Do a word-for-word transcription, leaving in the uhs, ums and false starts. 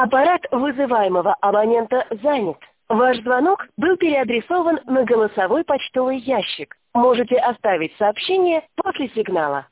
Аппарат вызываемого абонента занят. Ваш звонок был переадресован на голосовой почтовый ящик. Можете оставить сообщение после сигнала.